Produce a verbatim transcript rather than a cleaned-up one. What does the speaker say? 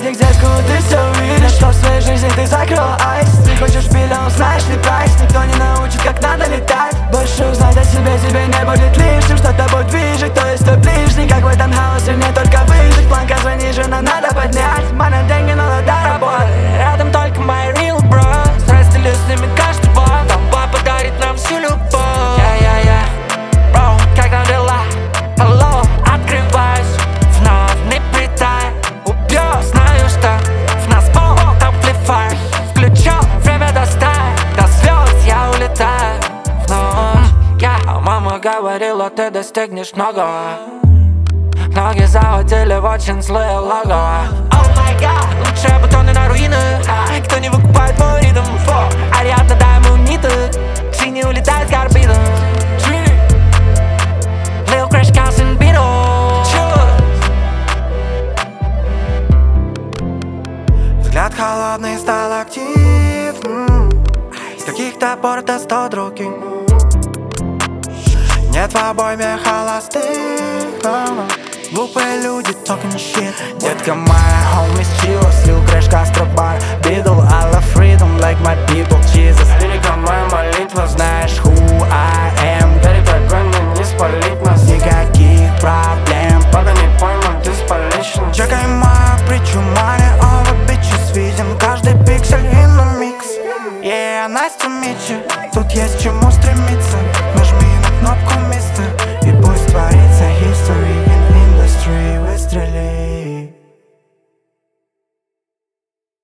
Денег взятку, ты все увидишь, что в своей жизни ты закрыл айс. Ты хочешь миллион, знаешь ли прайс? Никто не научит, как надо летать. Больше узнать о себе, тебе не будет лишним. Что тобой движет, то есть твой ближний. Как в этом хаосе, мне только выжить. Планка занижена, надо поднять. Мана, деньги, но надо работать. Рядом только мои real bro. Разделю с ними каждый бой. Тобой подарит нам всю любовь. Yeah, yeah, yeah. Bro, как там дела? Hello, открываюсь. Вновь не притай. Убью, знаю, что в нас полный амплифайер. Включу, время достать. До звезд я улетаю. Вновь, yeah. Мама говорила, ты достигнешь многого. Ноги заводили в очень злые логово. Oh my god, лучшие бутоны на руины. Кто не выкупает мой ритм? Ариадна, дай ему ниты. Джинни улетает к орбитам. Lil Crash Cousin Beatles. Взгляд холодный стал активным. С каких-то пор до сто других. Нет в обойме холостых. Глупые люди, talking shit. Детка моя, homies, chills. Lil Crash, Castro Bar, Beatle. I love freedom, like my people, Jesus. Лирика моя молитва. Знаешь, who I am. Горит огонь, но не спалить нас. Никаких проблем, Пока не пойман, ты спалишь. чекай мою притчу, money over bitches. Виден каждый пиксель in the mix. Yeah, nice to meet you. Тут есть чему стремиться. Нажми